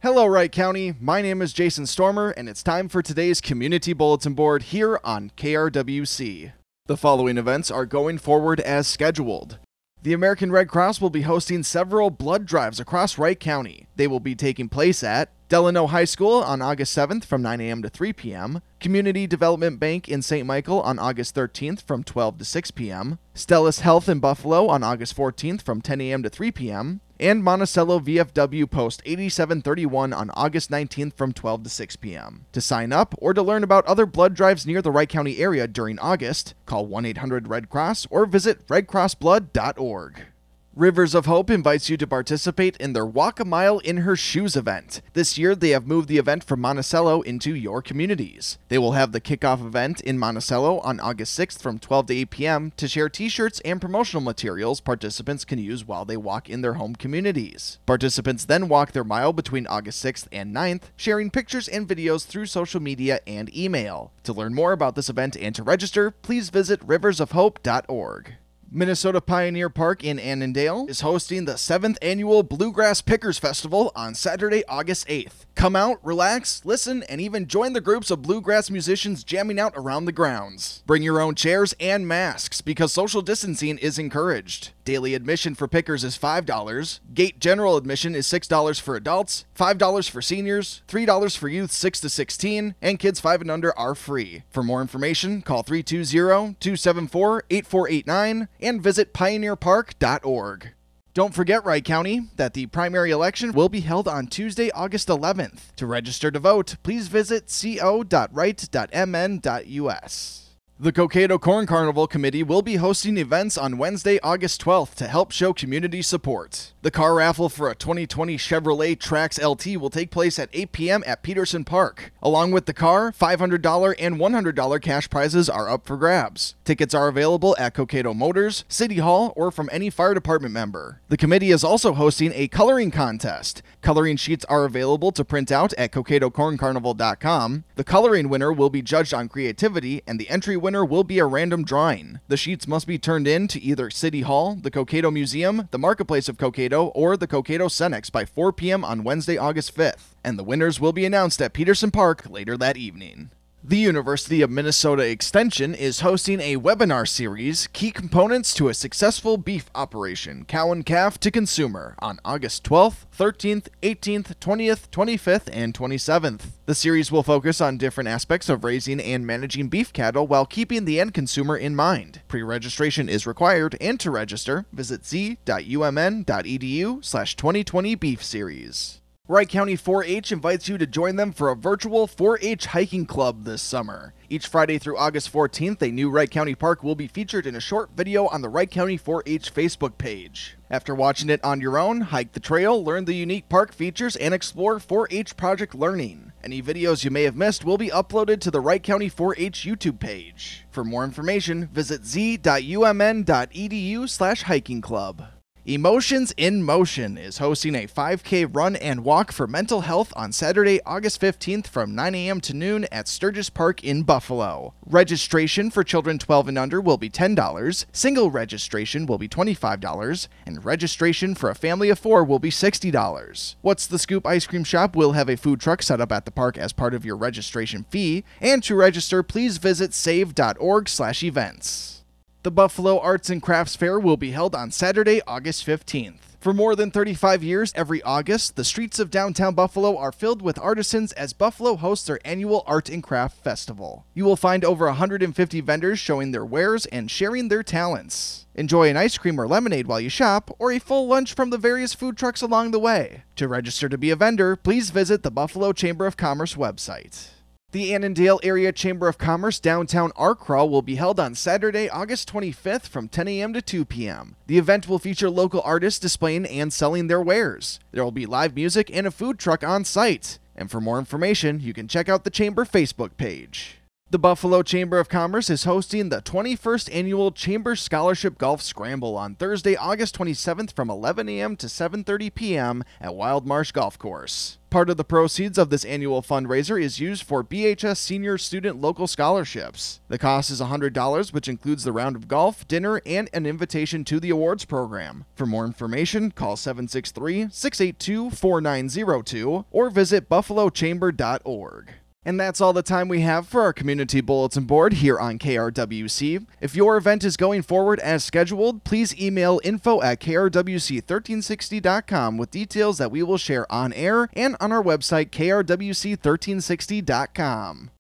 Hello, Wright County. My name is Jason Stormer, and it's time for today's Community Bulletin Board here on KRWC. The following events are going forward as scheduled. The American Red Cross will be hosting several blood drives across Wright County. They will be taking place at Delano High School on August 7th from 9 a.m. to 3 p.m., Community Development Bank in St. Michael on August 13th from 12 to 6 p.m., Stellis Health in Buffalo on August 14th from 10 a.m. to 3 p.m., and Monticello VFW Post 8731 on August 19th from 12 to 6 p.m. To sign up or to learn about other blood drives near the Wright County area during August, call 1-800-RED-CROSS or visit redcrossblood.org. Rivers of Hope invites you to participate in their Walk a Mile in Her Shoes event. This year, they have moved the event from Monticello into your communities. They will have the kickoff event in Monticello on August 6th from 12 to 8 p.m. to share t-shirts and promotional materials participants can use while they walk in their home communities. Participants then walk their mile between August 6th and 9th, sharing pictures and videos through social media and email. To learn more about this event and to register, please visit riversofhope.org. Minnesota Pioneer Park in Annandale is hosting the 7th annual Bluegrass Pickers Festival on Saturday, August 8th. Come out, relax, listen, and even join the groups of bluegrass musicians jamming out around the grounds. Bring your own chairs and masks because social distancing is encouraged. Daily admission for pickers is $5. Gate general admission is $6 for adults, $5 for seniors, $3 for youth 6 to 16, and kids 5 and under are free. For more information, call 320-274-8489 and visit pioneerpark.org. Don't forget, Wright County, that the primary election will be held on Tuesday, August 11th. To register to vote, please visit co.wright.mn.us. The Cokato Corn Carnival Committee will be hosting events on Wednesday, August 12th to help show community support. The car raffle for a 2020 Chevrolet Trax LT will take place at 8 p.m. at Peterson Park. Along with the car, $500 and $100 cash prizes are up for grabs. Tickets are available at Cokato Motors, City Hall, or from any fire department member. The committee is also hosting a coloring contest. Coloring sheets are available to print out at CokatoCornCarnival.com. The coloring winner will be judged on creativity, and the entry winner will be a random drawing. The sheets must be turned in to either City Hall, the Cokato Museum, the Marketplace of Cokato, or the Cokato Cenex by 4 p.m. on Wednesday, August 5th, and the winners will be announced at Peterson Park later that evening. The University of Minnesota Extension is hosting a webinar series, Key Components to a Successful Beef Operation, Cow and Calf to Consumer, on August 12th, 13th, 18th, 20th, 25th, and 27th. The series will focus on different aspects of raising and managing beef cattle while keeping the end consumer in mind. Pre-registration is required, and to register, visit z.umn.edu/2020beef series. Wright County 4-H invites you to join them for a virtual 4-H hiking club this summer. Each Friday through August 14th, a new Wright County park will be featured in a short video on the Wright County 4-H Facebook page. After watching it on your own, hike the trail, learn the unique park features, and explore 4-H project learning. Any videos you may have missed will be uploaded to the Wright County 4-H YouTube page. For more information, visit z.umn.edu/hikingclub. Emotions in Motion is hosting a 5K run and walk for mental health on Saturday, August 15th from 9 a.m. to noon at Sturgis Park in Buffalo. Registration for children 12 and under will be $10, single registration will be $25, and registration for a family of 4 will be $60. What's the Scoop Ice Cream Shop will have a food truck set up at the park as part of your registration fee, and to register, please visit save.org/events. The Buffalo Arts and Crafts Fair will be held on Saturday, August 15th. For more than 35 years, every August, the streets of downtown Buffalo are filled with artisans as Buffalo hosts their annual Art and Craft Festival. You will find over 150 vendors showing their wares and sharing their talents. Enjoy an ice cream or lemonade while you shop, or a full lunch from the various food trucks along the way. To register to be a vendor, please visit the Buffalo Chamber of Commerce website. The Annandale Area Chamber of Commerce Downtown Art Crawl will be held on Saturday, August 25th from 10 a.m. to 2 p.m. The event will feature local artists displaying and selling their wares. There will be live music and a food truck on site. And for more information, you can check out the Chamber Facebook page. The Buffalo Chamber of Commerce is hosting the 21st Annual Chamber Scholarship Golf Scramble on Thursday, August 27th from 11 a.m. to 7:30 p.m. at Wild Marsh Golf Course. Part of the proceeds of this annual fundraiser is used for BHS Senior Student Local Scholarships. The cost is $100, which includes the round of golf, dinner, and an invitation to the awards program. For more information, call 763-682-4902 or visit buffalochamber.org. And that's all the time we have for our community bulletin board here on KRWC. If your event is going forward as scheduled, please email info@krwc1360.com with details that we will share on air and on our website krwc1360.com.